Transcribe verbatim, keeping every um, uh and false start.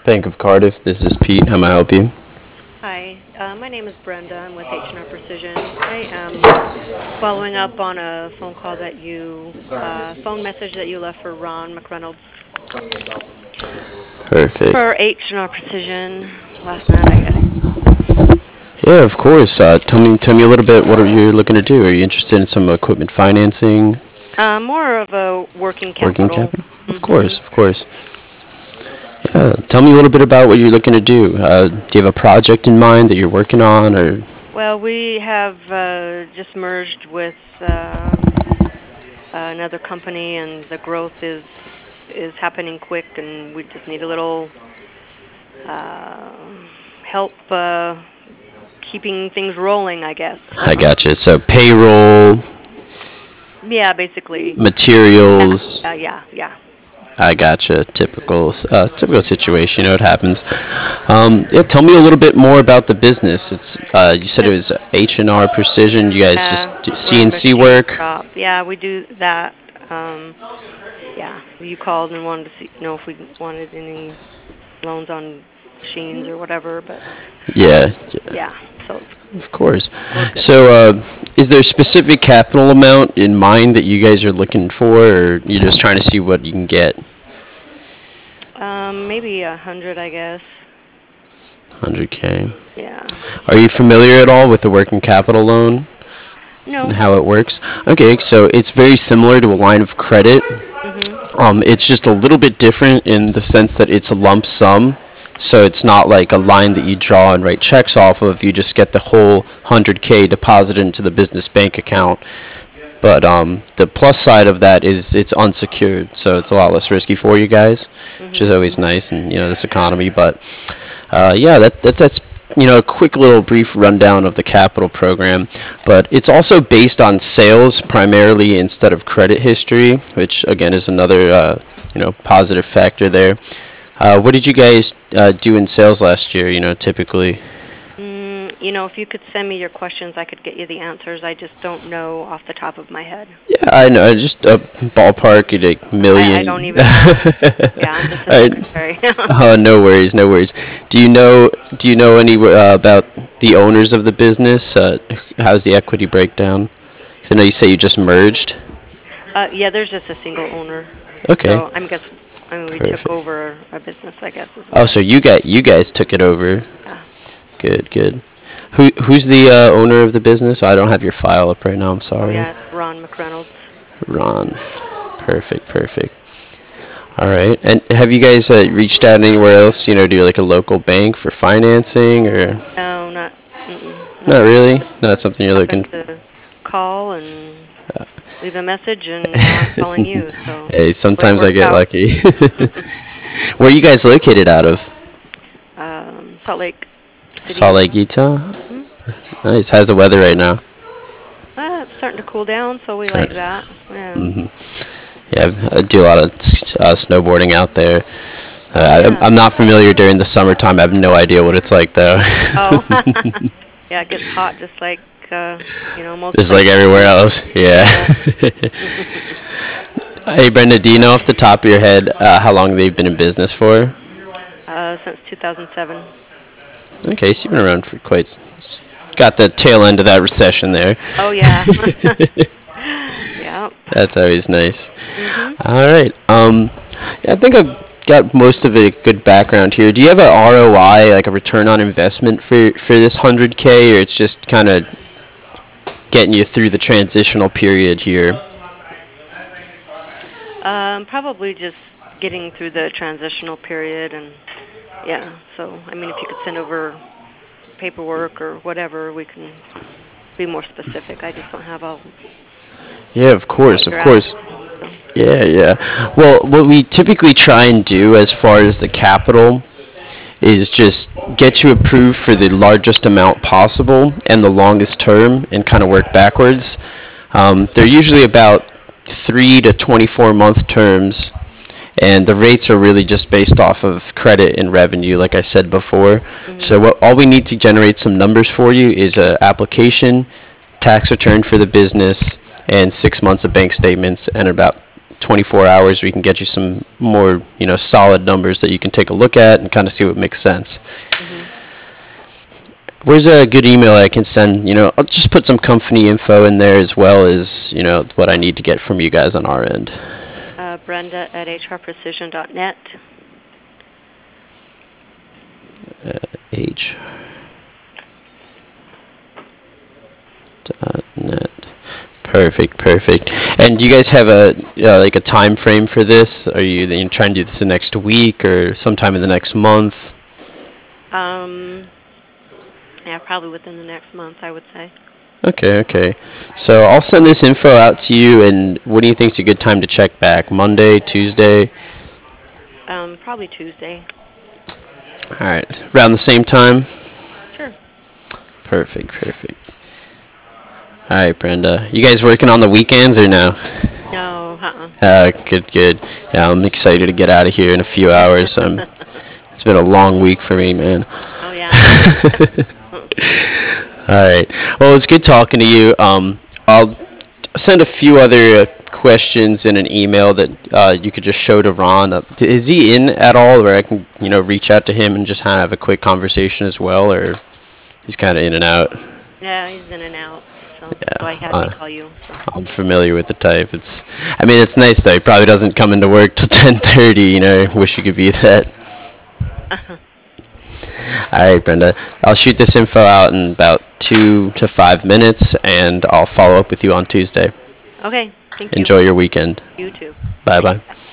Bank of Cardiff. This is Pete. How may I help you? Hi, uh, my name is Brenda. I'm with H and R Precision. I am following up on a phone call that you, uh, phone message that you left for Ron McReynolds Perfect. for H and R Precision last night, I guess. Yeah, of course. Uh, tell me, tell me a little bit. What are you looking to do? Are you interested in some equipment financing, Uh, more of a working working capital. capital? Of hmm course, of course. Yeah. Tell me a little bit about what you're looking to do. Uh, do you have a project in mind that you're working on, or Well, we have uh, just merged with uh, another company, and the growth is is happening quick, and we just need a little uh, help. Uh, keeping things rolling, I guess. I gotcha. So payroll, Yeah, basically. Yeah, materials. uh, yeah, yeah. I gotcha. Typical, uh, typical situation. You know, it happens. Um, yeah, tell me a little bit more about the business. It's uh, you said it It's was H and R Precision. You guys just uh, do we're a C N C machine work. shop. Yeah, we do that. Um, yeah, you called and wanted to see, know if we wanted any loans on machines or whatever, but Yeah, um, yeah. So of course. we're good. So, uh, is there a specific capital amount in mind that you guys are looking for, or you're just trying to see what you can get? Um, maybe a hundred, I guess. one hundred k. Yeah. Are you familiar at all with the working capital loan and No. how it works? Okay, so it's very similar to a line of credit. Mhm. Um, it's just a little bit different in the sense that it's a lump sum. So it's not like a line that you draw and write checks off of. You just get the whole one hundred k deposited into the business bank account. But um, the plus side of that is it's unsecured, so it's a lot less risky for you guys, which is Mhm. always nice in you know this economy. But uh, yeah, that, that that's you know a quick little brief rundown of the capital program. But it's also based on sales primarily instead of credit history, which again is another uh, you know positive factor there. Uh, what did you guys uh, do in sales last year? You know, typically. Mm, you know, if you could send me your questions, I could get you the answers. I just don't know off the top of my head. Yeah, I know. Just a ballpark, like I, I don't million. even know. Yeah, I'm just a All right. secretary. Oh, no worries, no worries. Do you know? Do you know any uh, about the owners of the business? Uh, how's the equity breakdown? 'Cause I know you say you just merged. uh, yeah, there's just a single owner. Okay, So I'm guess I mean we took perfect. over a business, I guess is Oh, what. so you got you guys took it over. Yeah. Good, good. Who who's the uh, owner of the business? I don't have your file up right now. I'm Oh sorry. yeah, it's Ron McReynolds. Ron. Perfect, perfect. All right. And have you guys uh, reached out anywhere else? You know, do like a local bank for financing, or No, not mm-mm, not no. really? Just Not something you're looking. happened to call and Uh, leave a message, and now I'm calling you. So hey, way it sometimes I worked get out. lucky. Where are you guys located out of? um, Salt Lake City, Salt Lake, Utah. Utah. Hmm? Nice. How's the weather right now? Uh, it's starting to cool down, so we like Sorry. that. Yeah. hmm Yeah, I do a lot of uh, snowboarding out there. Oh Uh, I'm, yeah. I'm not familiar during the summertime. I have no idea what it's like though. Oh. Yeah, it gets hot just like uh, you know, most Just like places everywhere do. else. Yeah. Yeah. Hey Brenda, do you know off the top of your head uh, how long they've been in business for? uh, since two thousand seven. Okay, so you've been around for quite. s- Got the tail end of that recession there. Oh yeah. Yeah. That's always nice. Mhm. All right. Um, yeah, I think I've got most of a good background here. Do you have a R O I, like a return on investment for for this one hundred k, or it's just kind of getting you through the transitional period here? Um, probably just getting through the transitional period, and yeah. So, I mean, if you could send over paperwork or whatever, we can be more specific. I just don't have all Yeah, of what course, of you're course. asking. So, Yeah, yeah. Well, what we typically try and do as far as the capital is just get you approved for the largest amount possible and the longest term and kind of work backwards. Um, they're usually about three to twenty-four month terms, and the rates are really just based off of credit and revenue, like I said before. So mhm. what, all we need to generate some numbers for you is an application, tax return for the business, and six months of bank statements, and about twenty-four hours, we can get you some more, you know, solid numbers that you can take a look at and kind of see what makes sense. Mhm. Where's a good email I can send? You know, I'll just put some company info in there as well as, you know, what I need to get from you guys on our end. Uh, Brenda at h r precision dot net. Uh, H. Dot net. Perfect, perfect. And do you guys have a uh, like a time frame for this? Are you, you trying to do this the next week or sometime in the next month? Um, yeah, probably within the next month, I would say. Okay, okay. So I'll send this info out to you, and what do you think is a good time to check back? Monday, Tuesday? Um, probably Tuesday. All right, around the same time? Sure. Perfect, perfect. All right, Brenda. You guys working on the weekends or no? No, uh-uh. Uh, good, good. Yeah, I'm excited to get out of here in a few hours. Um, it's been a long week for me, man. Oh, yeah. All right. Well, it's good talking to you. Um, I'll send a few other uh, questions in an email that uh, you could just show to Ron. Uh, is he in at all, where I can, you know, reach out to him and just kind of have a quick conversation as well, or he's kind of in and out? Yeah, he's in and out, so Yeah, so I had uh, to call you. So. I'm familiar with the type. It's, I mean, it's nice though. He probably doesn't come into work till ten thirty. You know, wish you could be that. All right, Brenda. I'll shoot this info out in about two to five minutes, and I'll follow up with you on Tuesday. Okay, thank you. Enjoy your weekend. You too. Bye bye.